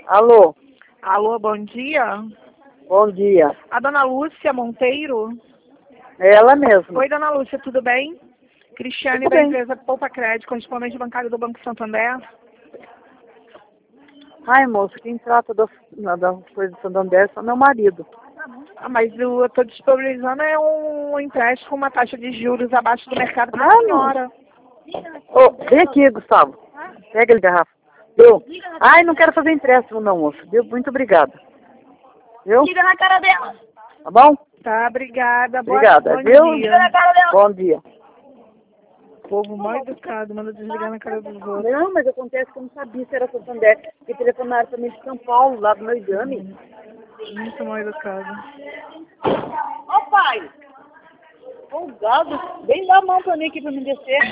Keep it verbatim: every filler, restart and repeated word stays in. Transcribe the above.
Alô? Alô, bom dia. Bom dia. A dona Lúcia Monteiro? É ela mesma. Oi, dona Lúcia, tudo bem? Cristiane, Tudo da bem. empresa Poupa Crédito, correspondente bancário do Banco Santander. Ai, moço, quem trata das, na- das coisas do Santander é meu marido. Ah, mas eu estou disponibilizando é um empréstimo com uma taxa de juros abaixo do mercado para Ah, a senhora. Ô, vem aqui, Gustavo. Pega ele, garrafa. Viu? Ai, não quero fazer empréstimo não, moço. Viu? Muito obrigada. Viu? Liga na cara dela. Tá bom? Tá, obrigada. Boa, Obrigada, bom viu? Liga na dia. cara dela. Bom dia. Povo mal educado, manda desligar na cara dos outros. Não, mas acontece que eu não sabia se era Santander. Porque telefonaram também de São Paulo, lá do meu exame. Muito mal educado. Ó, pai. Folgado. Vem dar a mão pra mim aqui pra me descer.